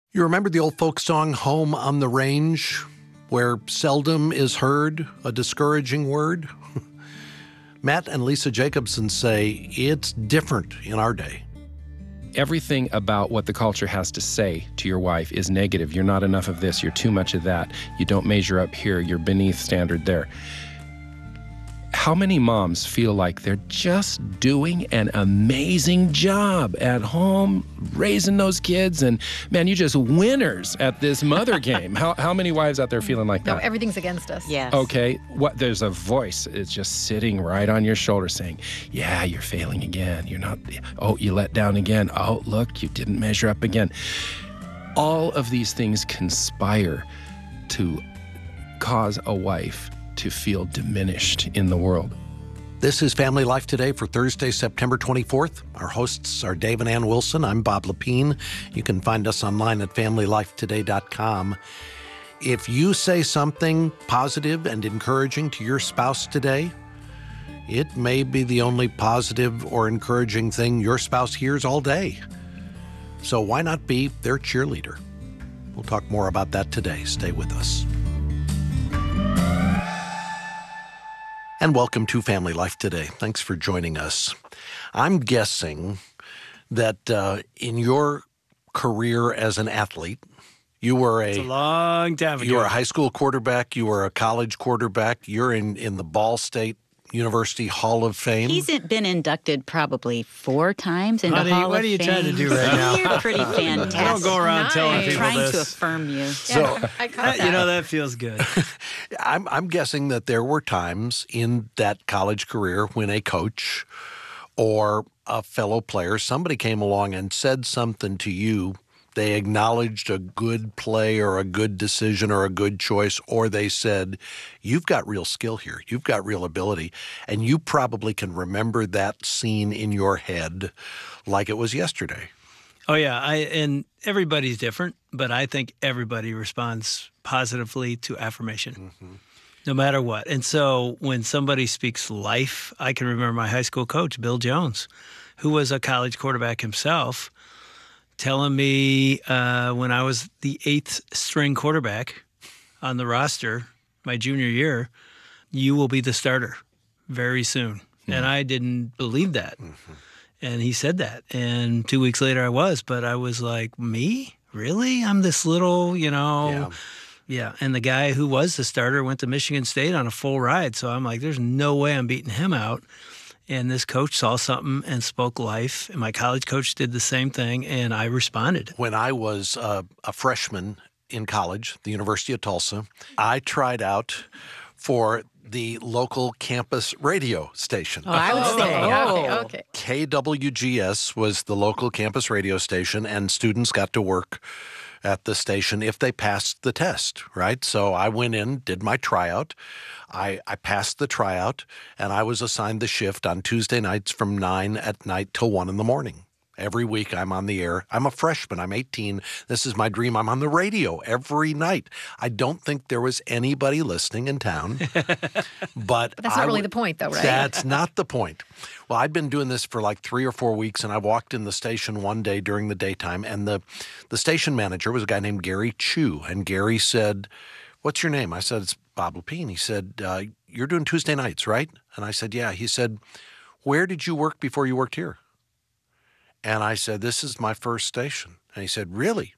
You remember the old folk song, Home on the Range, where seldom is heard a discouraging word? Matt and Lisa Jacobson say it's different in our day. Everything about what the culture has to say to your wife is negative. You're not enough of this. You're too much of that. You don't measure up here. You're beneath standard there. How many moms feel like they're just doing an amazing job at home, raising those kids, and man, you're just winners at this mother game? How many wives out there feeling like that? No, everything's against us. Yes. Okay, there's a voice. It's just sitting right on your shoulder saying, yeah, you're failing again. You're not, you let down again. Oh, look, you didn't measure up again. All of these things conspire to cause a wife to feel diminished in the world. This is Family Life Today for Thursday, September 24th. Our hosts are Dave and Ann Wilson. I'm Bob Lepine. You can find us online at FamilyLifeToday.com. If you say something positive and encouraging to your spouse today, it may be the only positive or encouraging thing your spouse hears all day. So why not be their cheerleader? We'll talk more about that today. Stay with us. And welcome to Family Life Today. Thanks for joining us. I'm guessing that in your career as an athlete, you were It's a long time ago. You were a high school quarterback, you were a college quarterback, you're in the Ball State University Hall of Fame. He's been inducted probably 4 times into Honey, Hall of Fame. what are you trying to do right now? You're pretty fantastic. Don't go around telling Nice. people Trying this. to affirm you. So I caught that. You know, that feels good. I'm guessing that there were times in that college career when a coach or a fellow player, somebody came along and said something to you. They acknowledged a good play or a good decision or a good choice, or they said, you've got real skill here. You've got real ability. And you probably can remember that scene in your head like it was yesterday. Oh, yeah. And everybody's different, but I think everybody responds positively to affirmation, no matter what. And so when somebody speaks life, I can remember my high school coach, Bill Jones, who was a college quarterback himself, telling me when I was the 8th string quarterback on the roster my junior year, you will be the starter very soon. And I didn't believe that. And he said that. And 2 weeks later I was, but I was like, me? Really? I'm this little, Yeah. And the guy who was the starter went to Michigan State on a full ride. So I'm like, there's no way I'm beating him out. And this coach saw something and spoke life. And my college coach did the same thing, and I responded. When I was a freshman in college, the University of Tulsa, I tried out for the local campus radio station. Oh, I would say, okay. KWGS was the local campus radio station, and students got to work at the station if they passed the test, right? So I went in, did my tryout. I passed the tryout, and I was assigned the shift on Tuesday nights from 9 at night till 1 in the morning. Every week I'm on the air. I'm a freshman. I'm 18. This is my dream. I'm on the radio every night. I don't think there was anybody listening in town. But that's not really the point, though, right? That's not the point. Well, I'd been doing this for like 3 or 4 weeks, and I walked in the station one day during the daytime, and the station manager was a guy named Gary Chu. And Gary said, "What's your name?" I said, "It's Bob Lepine." He said, "You're doing Tuesday nights, right?" And I said, "Yeah." He said, "Where did you work before you worked here?" And I said, "This is my first station." And he said, "Really?"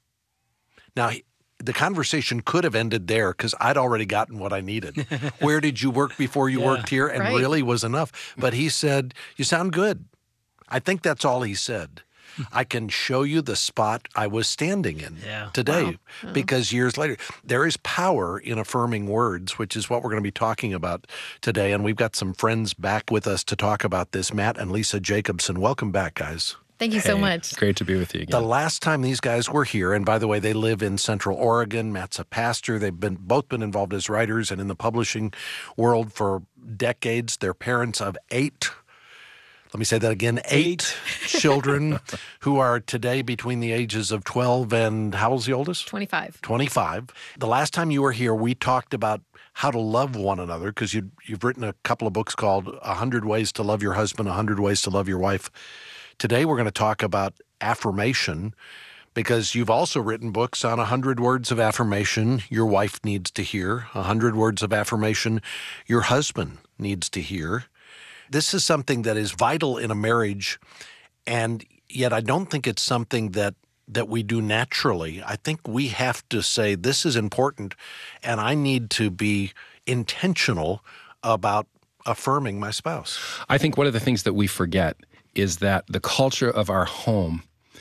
Now, the conversation could have ended there because I'd already gotten what I needed. Where did you work before you worked here? And Right. really was enough. But he said, "You sound good." I think that's all he said. I can show you the spot I was standing in today because years later, there is power in affirming words, which is what we're going to be talking about today. And we've got some friends back with us to talk about this, Matt and Lisa Jacobson. Welcome back, guys. Thank you so much. Great to be with you again. The last time these guys were here, and by the way, they live in Central Oregon. Matt's a pastor. They've both been involved as writers and in the publishing world for decades. They're parents of 8. Let me say that again, 8 children who are today between the ages of 12 and how old's the oldest? 25. 25. The last time you were here, we talked about how to love one another because you've written a couple of books called 100 Ways to Love Your Husband, 100 Ways to Love Your Wife. Today we're going to talk about affirmation, because you've also written books on 100 words of affirmation your wife needs to hear, 100 words of affirmation your husband needs to hear. This is something that is vital in a marriage, and yet I don't think it's something that we do naturally. I think we have to say, this is important, and I need to be intentional about affirming my spouse. I think one of the things that we forget is that the culture of our home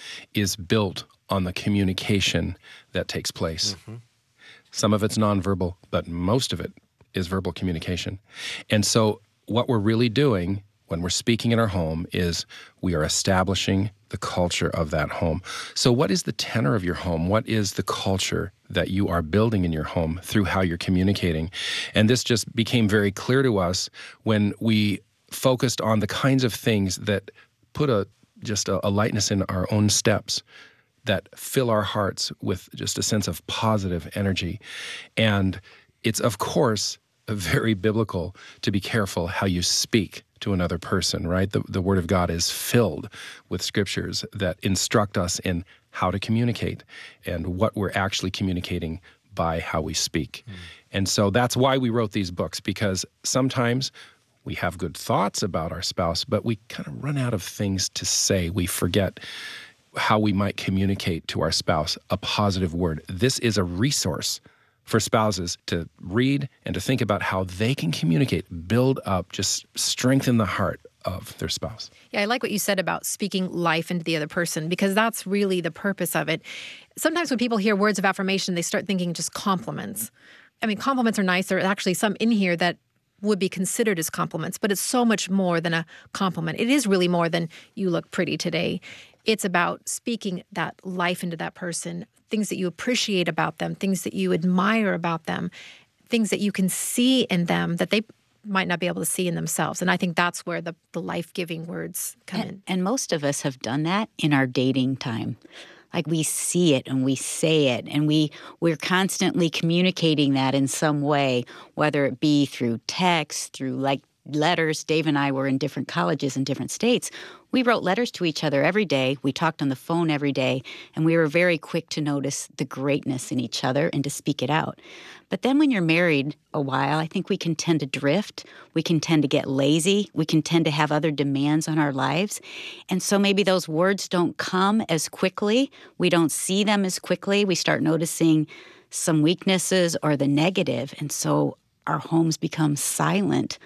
is built on the communication that takes place. Mm-hmm. Some of it's nonverbal, but most of it is verbal communication. And so what we're really doing when we're speaking in our home is we are establishing the culture of that home. So what is the tenor of your home? What is the culture that you are building in your home through how you're communicating? And this just became very clear to us when we focused on the kinds of things that put a lightness in our own steps, that fill our hearts with just a sense of positive energy. And it's, of course, very biblical to be careful how you speak to another person, right? The Word of God is filled with scriptures that instruct us in how to communicate and what we're actually communicating by how we speak. And so that's why we wrote these books, because sometimes we have good thoughts about our spouse, but we kind of run out of things to say. We forget how we might communicate to our spouse a positive word. This is a resource for spouses to read and to think about how they can communicate, build up, just strengthen the heart of their spouse. Yeah, I like what you said about speaking life into the other person, because that's really the purpose of it. Sometimes when people hear words of affirmation, they start thinking just compliments. I mean, compliments are nice. There are actually some in here that would be considered as compliments, but it's so much more than a compliment. It is really more than "you look pretty today." It's about speaking that life into that person, things that you appreciate about them, things that you admire about them, things that you can see in them that they might not be able to see in themselves. And I think that's where the life-giving words come in. And most of us have done that in our dating time. Like, we see it and we say it, and we're constantly communicating that in some way, whether it be through text, through like letters. Dave and I were in different colleges in different states. We wrote letters to each other every day. We talked on the phone every day, and we were very quick to notice the greatness in each other and to speak it out. But then when you're married a while, I think we can tend to drift. We can tend to get lazy. We can tend to have other demands on our lives. And so maybe those words don't come as quickly. We don't see them as quickly. We start noticing some weaknesses or the negative. And so our homes become silent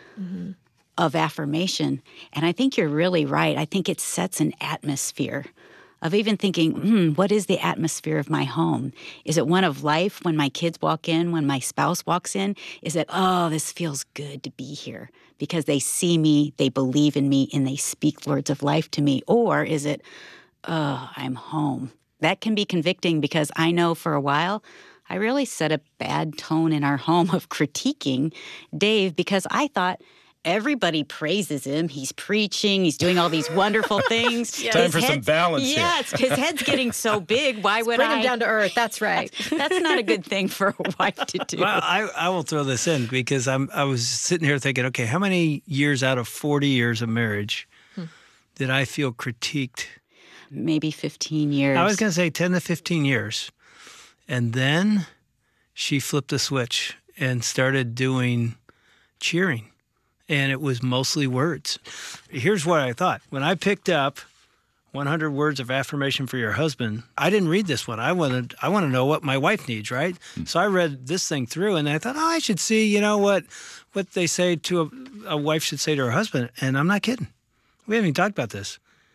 of affirmation. And I think you're really right. I think it sets an atmosphere of even thinking, what is the atmosphere of my home? Is it one of life when my kids walk in, when my spouse walks in? Is it, oh, this feels good to be here because they see me, they believe in me, and they speak words of life to me? Or is it, oh, I'm home? That can be convicting, because I know for a while I really set a bad tone in our home of critiquing Dave, because I thought, everybody praises him. He's preaching. He's doing all these wonderful things. Time for some balance here. Yes, his head's getting so big. Why would Bring him down to earth. That's right. That's not a good thing for a wife to do. Well, I will throw this in, because I was sitting here thinking, okay, how many years out of 40 years of marriage did I feel critiqued? Maybe 15 years. I was going to say 10 to 15 years. And then she flipped a switch and started doing cheering. And it was mostly words. Here's what I thought. When I picked up 100 words of affirmation for your husband, I didn't read this one. I want to know what my wife needs, right? So I read this thing through, and I thought, I should see, what they say to a wife should say to her husband. And I'm not kidding. We haven't even talked about this.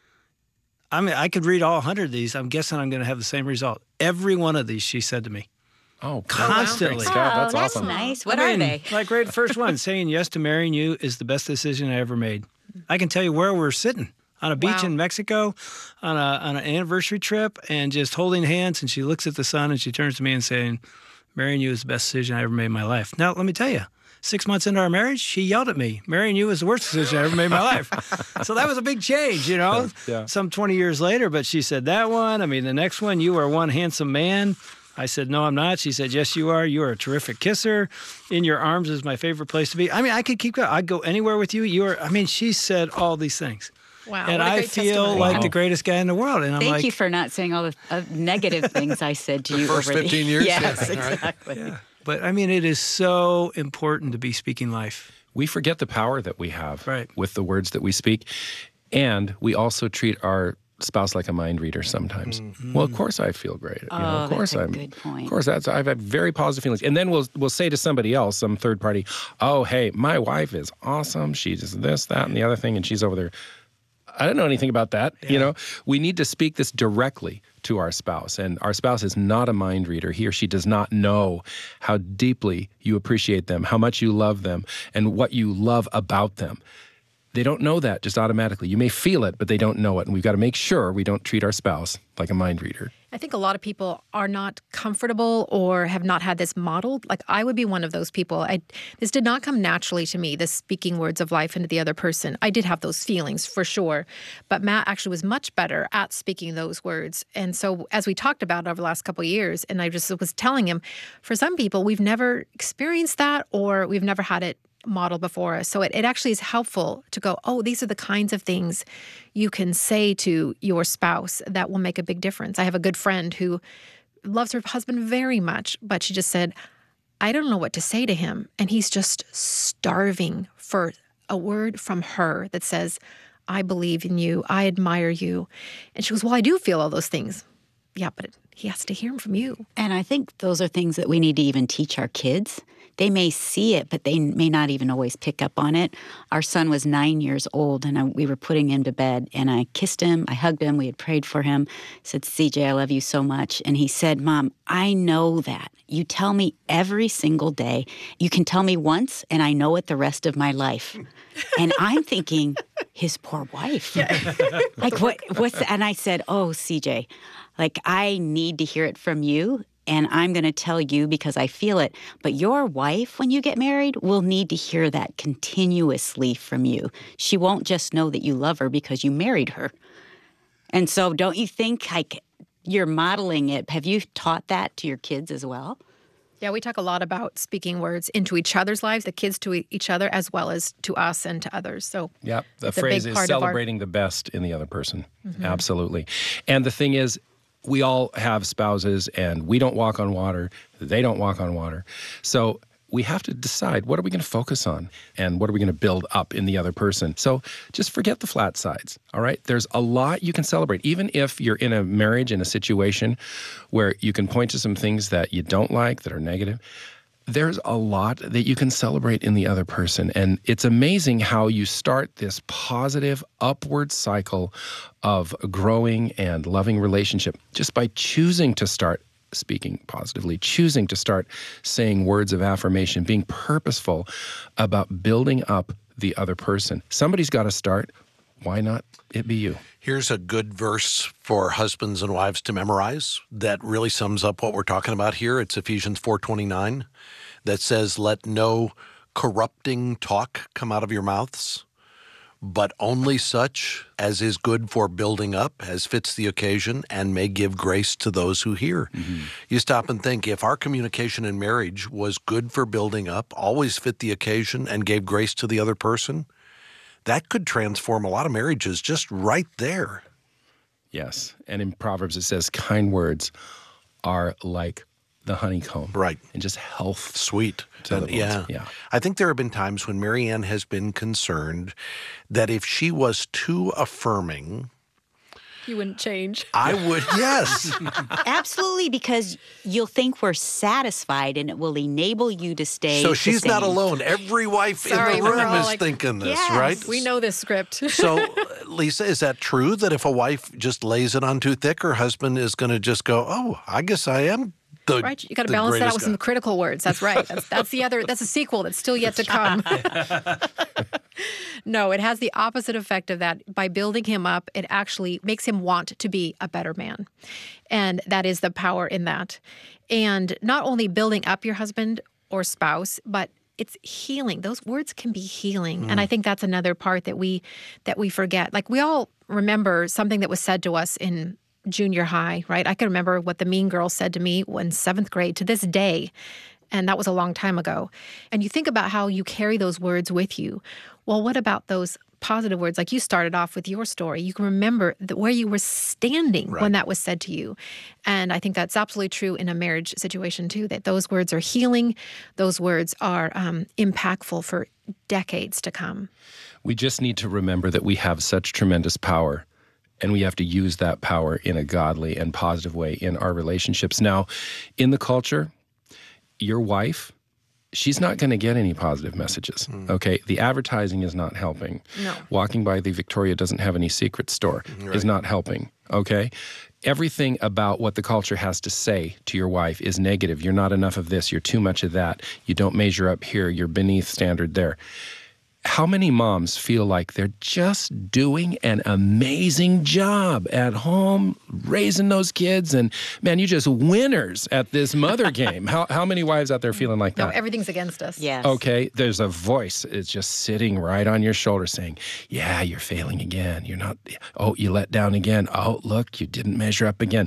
I mean, I could read all 100 of these. I'm guessing I'm going to have the same result. Every one of these, she said to me. Oh, constantly. Wow. That's that's awesome. nice. What are they? Like right, the first one, saying yes to marrying you is the best decision I ever made. I can tell you where we're sitting, on a beach in Mexico, on an anniversary trip, and just holding hands. And she looks at the sun and she turns to me and saying, marrying you is the best decision I ever made in my life. Now, let me tell you, 6 months into our marriage, she yelled at me, marrying you is the worst decision I ever made in my life. So that was a big change, Yeah. Some 20 years later, but she said that one. I mean, the next one, you are one handsome man. I said, no, I'm not. She said, yes, you are. You are a terrific kisser. In your arms is my favorite place to be. I mean, I could keep going. I'd go anywhere with you. She said all these things. Wow, And what a I great feel testimony. like Wow. the greatest guy in the world. And I'm Thank like, you for not saying all the negative things I said to you first over 15 years? Yes, Yeah, right. exactly. yeah. But I mean, it is so important to be speaking life. We forget the power that we have Right. with the words that we speak. And we also treat our spouse like a mind reader sometimes. Well, of course I feel great. You know, of course that's a good point. Of course, I've had very positive feelings. And then we'll say to somebody else, some third party, oh, hey, my wife is awesome. She's this, that, and the other thing, and she's over there. I don't know anything about that. You know, we need to speak this directly to our spouse. And our spouse is not a mind reader. He or she does not know how deeply you appreciate them, how much you love them, and what you love about them. They don't know that just automatically. You may feel it, but they don't know it. And we've got to make sure we don't treat our spouse like a mind reader. I think a lot of people are not comfortable or have not had this modeled. Like I would be one of those people. This did not come naturally to me, this speaking words of life into the other person. I did have those feelings for sure, but Matt actually was much better at speaking those words. And so as we talked about over the last couple of years, and I just was telling him, for some people, we've never experienced that or we've never had it model before us. So it actually is helpful to go, oh, these are the kinds of things you can say to your spouse that will make a big difference. I have a good friend who loves her husband very much, but she just said, I don't know what to say to him. And he's just starving for a word from her that says, I believe in you. I admire you. And she goes, well, I do feel all those things. Yeah, but he has to hear them from you. And I think those are things that we need to even teach our kids. They may see it, but they may not even always pick up on it. Our son was 9 years old, and we were putting him to bed, and I kissed him, I hugged him, we had prayed for him, said, CJ, I love you so much. And he said, Mom, I know that. You tell me every single day. You can tell me once, and I know it the rest of my life. And I'm thinking, his poor wife. Like, what's that? And I said, oh, CJ, like, I need to hear it from you. And I'm going to tell you because I feel it. But your wife, when you get married, will need to hear that continuously from you. She won't just know that you love her because you married her. And so don't you think like you're modeling it? Have you taught that to your kids as well? Yeah, we talk a lot about speaking words into each other's lives, the kids to each other, as well as to us and to others. So Yep. The it's a phrase big is part of our- celebrating the best in the other person. Absolutely. And the thing is, we all have spouses and we don't walk on water. They don't walk on water. So we have to decide, what are we going to focus on and what are we going to build up in the other person? So just forget the flat sides, all right? There's a lot you can celebrate. Even if you're in a marriage, in a situation where you can point to some things that you don't like, that are negative, there's a lot that you can celebrate in the other person. And it's amazing how you start this positive upward cycle of a growing and loving relationship just by choosing to start speaking positively, choosing to start saying words of affirmation, being purposeful about building up the other person. Somebody's got to start. Why not it be you? Here's a good verse for husbands and wives to memorize that really sums up what we're talking about here. It's Ephesians 4:29 that says, let no corrupting talk come out of your mouths, but only such as is good for building up, as fits the occasion, and may give grace to those who hear. You stop and think, if our communication in marriage was good for building up, always fit the occasion, and gave grace to the other person, that could transform a lot of marriages just right there. Yes. And in Proverbs, it says, kind words are like the honeycomb. Right. And just health. Sweet. To the bones. Yeah. Yeah. I think there have been times when Marianne has been concerned that if she was too affirming, You wouldn't change. I would, yes. Absolutely, because you'll think we're satisfied and it will enable you to stay So the she's not same. alone. Every wife Sorry, in the we're room all is like, thinking this, yes. right? We know this script. So, Lisa, is that true that if a wife just lays it on too thick, her husband is going to just go, oh, I guess I am the Right, you got to the balance that out greatest with guy. some critical words. That's right. That's a sequel that's still yet to come. No, it has the opposite effect of that. By building him up, it actually makes him want to be a better man. And that is the power in that. And not only building up your husband or spouse, but it's healing. Those words can be healing. And I think that's another part that we forget. Like, we all remember something that was said to us in junior high, right? I can remember what the mean girl said to me in 7th grade to this day. And that was a long time ago. And you think about how you carry those words with you. Well, what about those positive words, like you started off with your story, you can remember where you were standing when that was said to you. And I think that's absolutely true in a marriage situation too, that those words are healing. Those words are impactful for decades to come. We just need to remember that we have such tremendous power, and we have to use that power in a godly and positive way in our relationships. Now, in the culture, your wife, she's not going to get any positive messages, okay? The advertising is not helping. No. Walking by the Victoria doesn't have any secret store is not helping, okay? Everything about what the culture has to say to your wife is negative. You're not enough of this. You're too much of that. You don't measure up here. You're beneath standard there. How many moms feel like they're just doing an amazing job at home, raising those kids, and man, you just winners at this mother game? How many wives out there feeling like No, that? everything's against us. Yes. Okay, there's a voice. It's just sitting right on your shoulder saying, yeah, you're failing again. You're not, oh, you let down again. Oh, look, you didn't measure up again.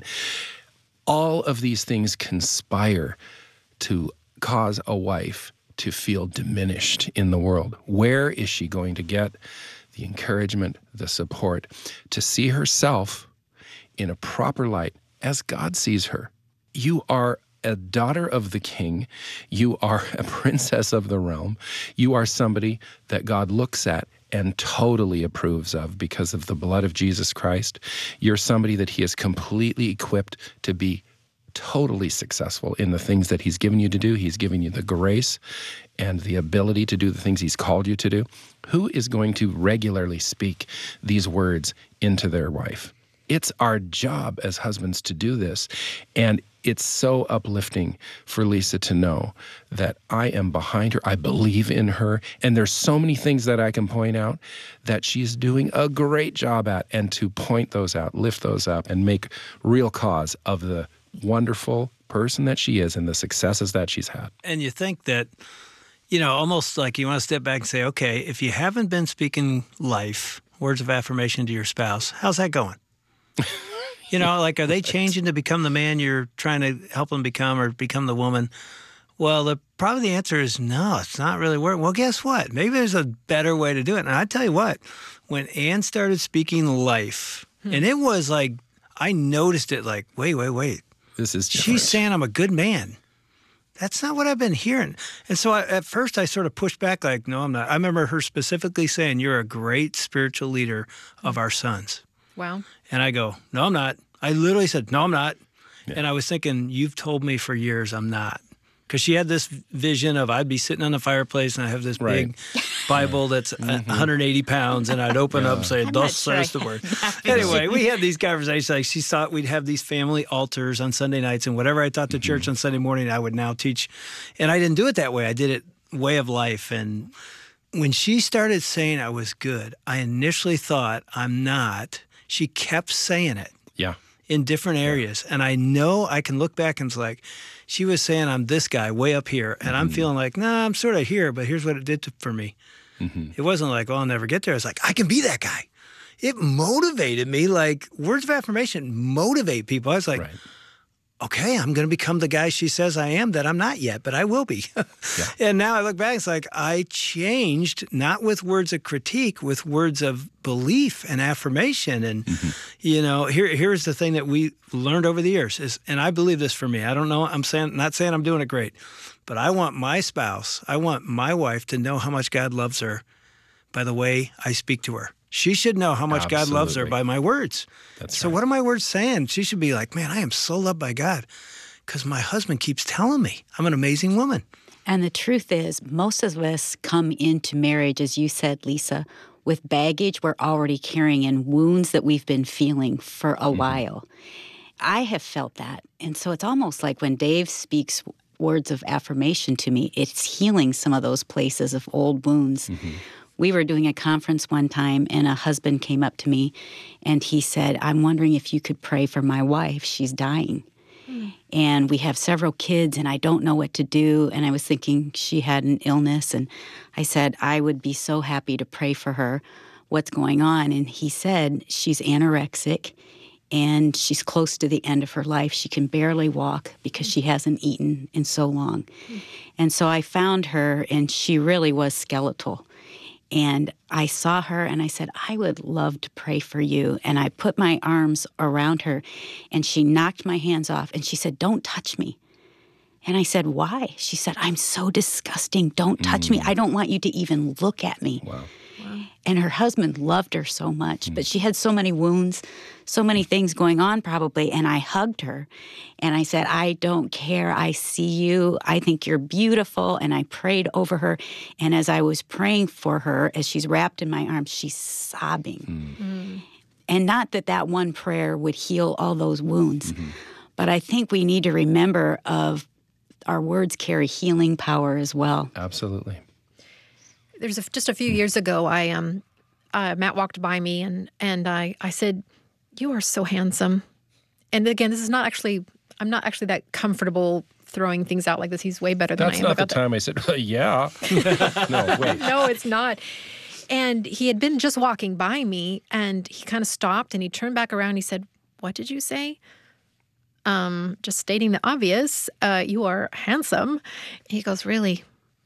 All of these things conspire to cause a wife to feel diminished in the world. Where is she going to get the encouragement, the support to see herself in a proper light as God sees her? You are a daughter of the king. You are a princess of the realm. You are somebody that God looks at and totally approves of because of the blood of Jesus Christ. You're somebody that he has completely equipped to be totally successful in the things that he's given you to do. He's given you the grace and the ability to do the things he's called you to do. Who is going to regularly speak these words into their wife? It's our job as husbands to do this. And it's so uplifting for Lisa to know that I am behind her. I believe in her. And there's so many things that I can point out that she's doing a great job at, and to point those out, lift those up, and make real cause of the wonderful person that she is and the successes that she's had. And you think that, almost like you want to step back and say, okay, if you haven't been speaking life, words of affirmation to your spouse, how's that going? Like, are they changing to become the man you're trying to help them become, or become the woman? Well, probably the answer is no, it's not really working. Well, guess what? Maybe there's a better way to do it. And I tell you what, when Ann started speaking life, and it was like, I noticed it like, wait. This is different. She's saying I'm a good man. That's not what I've been hearing. And so at first I sort of pushed back like, no, I'm not. I remember her specifically saying, you're a great spiritual leader of our sons. Wow. And I go, no, I'm not. I literally said, no, I'm not. Yeah. And I was thinking, you've told me for years I'm not. Because she had this vision of I'd be sitting on the fireplace and I have this big Bible that's 180 pounds, and I'd open up and say, thus says the word. Anyway, we had these conversations. Like, she thought we'd have these family altars on Sunday nights, and whatever I taught to church on Sunday morning, I would now teach. And I didn't do it that way. I did it way of life. And when she started saying I was good, I initially thought I'm not. She kept saying it. Yeah. In different areas. And I know I can look back and it's like, she was saying I'm this guy way up here. And I'm feeling like, nah, I'm sort of here, but here's what it did for me. It wasn't like, oh, I'll never get there. It's like, I can be that guy. It motivated me. Like, words of affirmation motivate people. I was like, okay, I'm going to become the guy she says I am, that I'm not yet, but I will be. And now I look back, it's like I changed, not with words of critique, with words of belief and affirmation. And, here's the thing that we learned over the years is, and I believe this for me, I don't know, not saying I'm doing it great, but I want my spouse, I want my wife to know how much God loves her by the way I speak to her. She should know how much God loves her by my words. So what are my words saying? She should be like, man, I am so loved by God because my husband keeps telling me I'm an amazing woman. And the truth is, most of us come into marriage, as you said, Lisa, with baggage we're already carrying and wounds that we've been feeling for a while. I have felt that. And so it's almost like when Dave speaks words of affirmation to me, it's healing some of those places of old wounds. We were doing a conference one time, and a husband came up to me, and he said, I'm wondering if you could pray for my wife. She's dying. And we have several kids, and I don't know what to do. And I was thinking she had an illness, and I said, I would be so happy to pray for her. What's going on? And he said, she's anorexic, and she's close to the end of her life. She can barely walk because she hasn't eaten in so long. And so I found her, and she really was skeletal. And I saw her and I said, I would love to pray for you. And I put my arms around her and she knocked my hands off and she said, don't touch me. And I said, why? She said, I'm so disgusting. Don't touch me. I don't want you to even look at me. Wow. And her husband loved her so much, but she had so many wounds, so many things going on probably. And I hugged her and I said, I don't care. I see you. I think you're beautiful. And I prayed over her. And as I was praying for her, as she's wrapped in my arms, she's sobbing. And not that that one prayer would heal all those wounds, but I think we need to remember of our words carry healing power as well. Absolutely. There's just a few years ago, Matt walked by me and I said, "You are so handsome." And again, this is not actually, I'm not actually that comfortable throwing things out like this. He's way better than I am. That's not the time I said, yeah. No, wait. No, it's not. And he had been just walking by me and he kind of stopped and he turned back around. He said, "What did you say?" Just stating the obvious, you are handsome. He goes, "Really?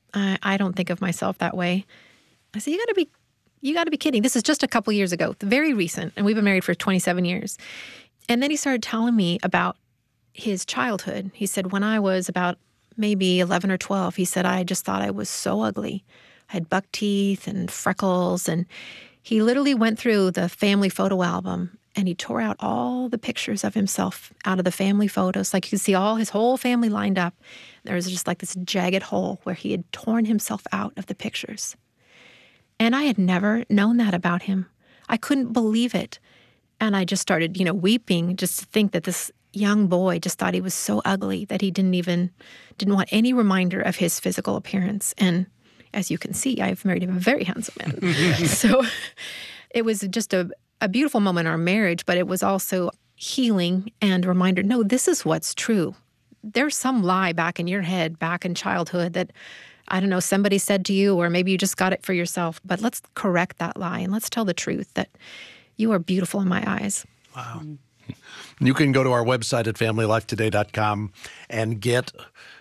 I don't think of myself that way." I said, you got to be kidding. This is just a couple years ago, very recent, and we've been married for 27 years. And then he started telling me about his childhood. He said, when I was about maybe 11 or 12, he said, I just thought I was so ugly. I had buck teeth and freckles. And he literally went through the family photo album and he tore out all the pictures of himself out of the family photos. Like you could see all his whole family lined up. There was just like this jagged hole where he had torn himself out of the pictures. And I had never known that about him. I couldn't believe it. And I just started, weeping just to think that this young boy just thought he was so ugly that he didn't want any reminder of his physical appearance. And as you can see, I've married a very handsome man. So it was just a beautiful moment in our marriage, but it was also healing and a reminder, no, this is what's true. There's some lie back in your head, back in childhood that, I don't know, somebody said to you, or maybe you just got it for yourself, but let's correct that lie and let's tell the truth that you are beautiful in my eyes. Wow. You can go to our website at familylifetoday.com and get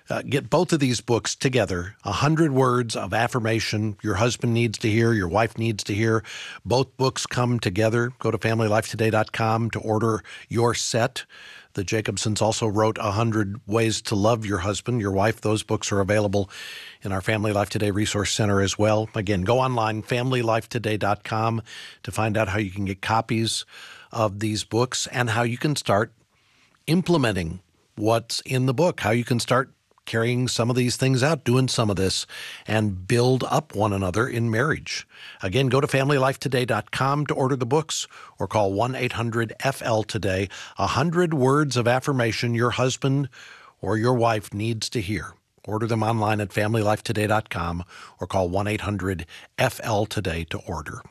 both of these books together, 100 words of affirmation your husband needs to hear, your wife needs to hear. Both books come together. Go to familylifetoday.com to order your set. The Jacobsons also wrote 100 Ways to Love Your Husband, Your Wife. Those books are available in our Family Life Today Resource Center as well. Again, go online, familylifetoday.com, to find out how you can get copies of these books and how you can start implementing what's in the book, how you can start carrying some of these things out, doing some of this, and build up one another in marriage. Again, go to familylifetoday.com to order the books or call 1-800-FL-TODAY, 100 words of affirmation your husband or your wife needs to hear. Order them online at familylifetoday.com or call 1-800-FL-TODAY to order.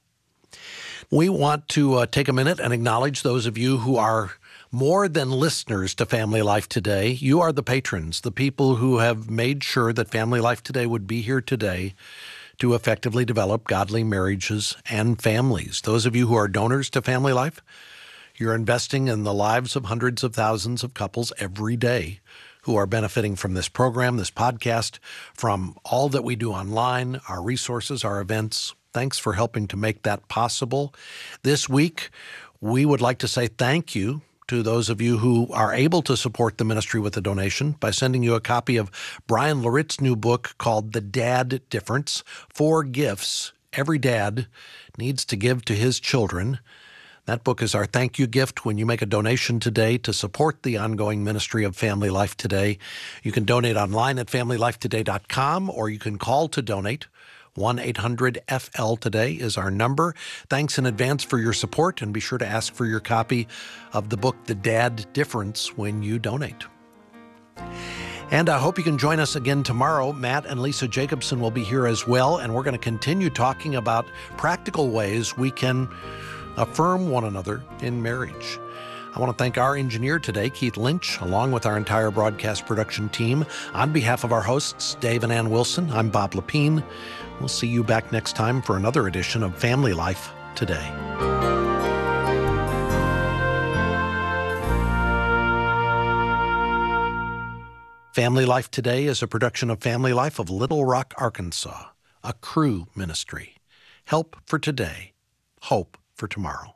We want to take a minute and acknowledge those of you who are more than listeners to Family Life Today. You are the patrons, the people who have made sure that Family Life Today would be here today to effectively develop godly marriages and families. Those of you who are donors to Family Life, you're investing in the lives of hundreds of thousands of couples every day who are benefiting from this program, this podcast, from all that we do online, our resources, our events. Thanks for helping to make that possible. This week, we would like to say thank you to those of you who are able to support the ministry with a donation by sending you a copy of Brian Laritz's new book called The Dad Difference, 4 Gifts Every Dad Needs to Give to His Children. That book is our thank you gift when you make a donation today to support the ongoing ministry of Family Life Today. You can donate online at familylifetoday.com or you can call to donate. 1-800-FL-TODAY is our number. Thanks in advance for your support, and be sure to ask for your copy of the book, The Dad Difference, when you donate. And I hope you can join us again tomorrow. Matt and Lisa Jacobson will be here as well, and we're going to continue talking about practical ways we can affirm one another in marriage. I want to thank our engineer today, Keith Lynch, along with our entire broadcast production team. On behalf of our hosts, Dave and Ann Wilson, I'm Bob Lepine. We'll see you back next time for another edition of Family Life Today. Family Life Today is a production of Family Life of Little Rock, Arkansas, a Cru ministry. Help for today, hope for tomorrow.